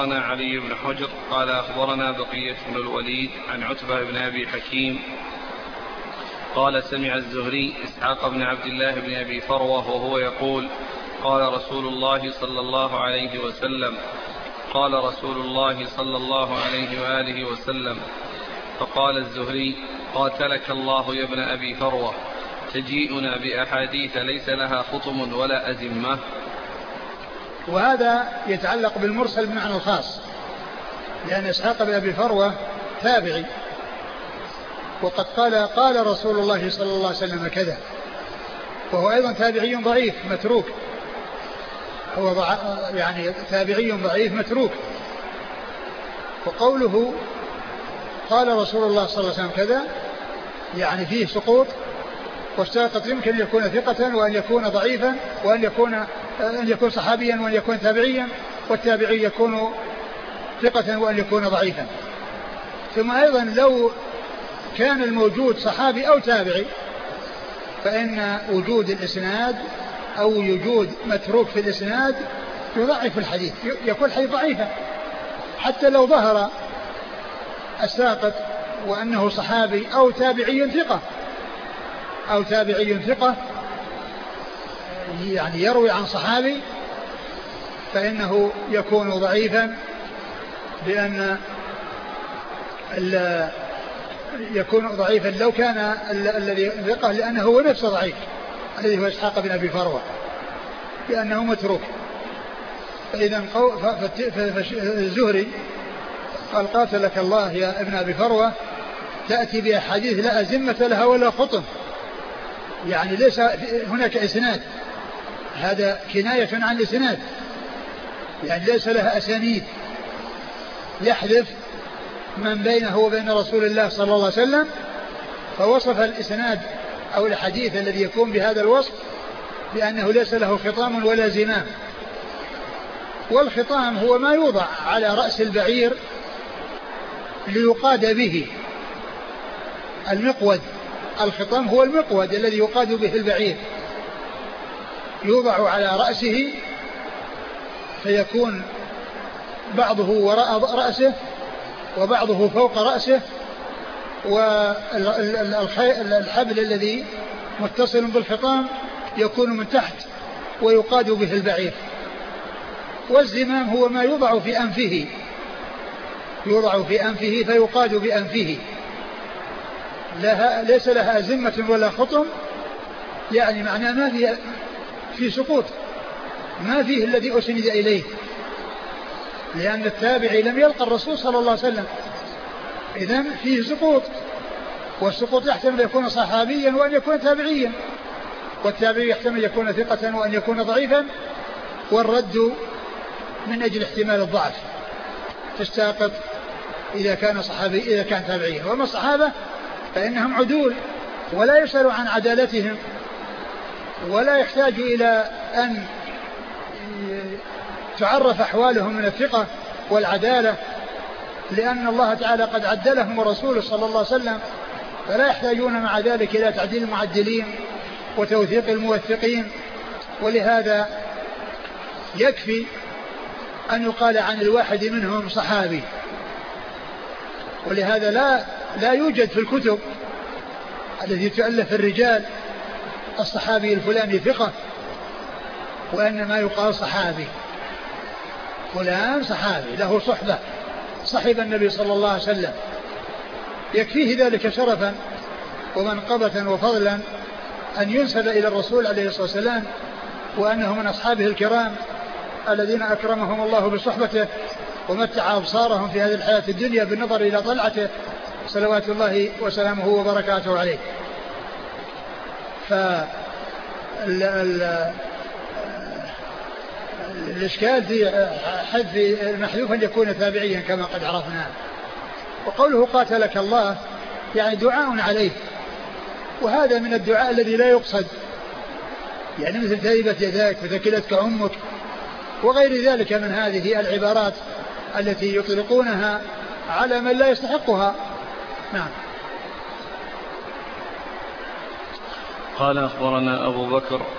أنا علي بن حجر قال أخبرنا بقية بن الوليد عن عتبة بن أبي حكيم قال سمع الزهري إسحاق بن عبد الله بن أبي فروة وهو يقول قال رسول الله صلى الله عليه وسلم قال رسول الله صلى الله عليه وآله وسلم. فقال الزهري قاتلك الله يا ابن أبي فروة تجيئنا بأحاديث ليس لها خطم ولا أزمة. وهذا يتعلق بالمرسل بمعنى الخاص، لأن إسحاق بن أبي فروة تابعي، وقد قال رسول الله صلى الله عليه وسلم كذا، وهو أيضا تابعي ضعيف متروك، هو يعني تابعي ضعيف متروك. وقوله قال رسول الله صلى الله عليه وسلم كذا يعني فيه سقوط، واشترطت يمكن أن يكون ثقة وأن يكون ضعيفا وأن يكون صحابيا وأن يكون تابعيا، والتابعي يكون ثقة وأن يكون ضعيفا. ثم أيضا لو كان الموجود صحابي أو تابعي فإن وجود الإسناد أو وجود متروك في الإسناد يضعف الحديث، يكون الحديث ضعيفا حتى لو ظهر الساقط وأنه صحابي أو تابعي ثقة يعني يروي عن صحابي، فإنه يكون ضعيفا، لأن يكون ضعيفا لو كان الذي ثقة، لأنه هو نفسه ضعيف الذي هو إسحاق بن أبي فروة، لأنه متروك. فإذا الزهري قال قاتلك الله يا ابن أبي فروة تأتي بأحاديث لا أزمة لها ولا خطم، يعني ليس هناك إسناد، هذا كناية عن الإسناد، يعني ليس لها أسانيد يحذف من بينه وبين رسول الله صلى الله عليه وسلم، فوصف الإسناد أو الحديث الذي يكون بهذا الوصف بأنه ليس له خطام ولا زمام. والخطام هو ما يوضع على رأس البعير ليقاد به، المقود، الخطام هو المقود الذي يقاد به البعير، يوضع على رأسه فيكون بعضه وراء رأسه وبعضه فوق رأسه، والحبل الذي متصل بالخطام يكون من تحت ويقاد به البعير. والزمام هو ما يوضع في أنفه فيقاد بأنفه، ليس لها أزمة ولا خطم، يعني معناه ما في سقوط، ما فيه الذي أسند إليه، لأن التابعي لم يلقى الرسول صلى الله عليه وسلم، إذن فيه سقوط، والسقوط يحتمل أن يكون صحابيا وأن يكون تابعيا، والتابعي يحتمل أن يكون ثقة وأن يكون ضعيفا، والرد من أجل احتمال الضعف تستاقط إذا كان صحابي إذا كان تابعيا. وما الصحابة فإنهم عدول ولا يسأل عن عدالتهم ولا يحتاج إلى أن تعرف أحوالهم من الثقة والعدالة، لأن الله تعالى قد عدلهم ورسوله صلى الله عليه وسلم، فلا يحتاجون مع ذلك إلى تعديل المعدلين وتوثيق الموثقين. ولهذا يكفي أن يقال عن الواحد منهم صحابي، ولهذا لا يوجد في الكتب التي تؤلف الرجال الصحابي الفلاني ثقة، وإنما يقال صحابي فلان صحابي له صحبة، صحب النبي صلى الله عليه وسلم، يكفيه ذلك شرفا ومنقبة وفضلا أن ينسب إلى الرسول عليه الصلاة والسلام، وأنه من أصحابه الكرام الذين أكرمهم الله بصحبته ومتع أبصارهم في هذه الحياة الدنيا بالنظر إلى طلعته صلوات الله وسلامه وبركاته عليه. الإشكال في حذف المحذوف أن يكون تابعيا كما قد عرفنا. وقوله قاتلك الله يعني دعاء عليه، وهذا من الدعاء الذي لا يقصد، يعني مثل تربت يداك وثكلتك أمك وغير ذلك من هذه العبارات التي يطلقونها على من لا يستحقها. نعم. قال أخبرنا أبو بكر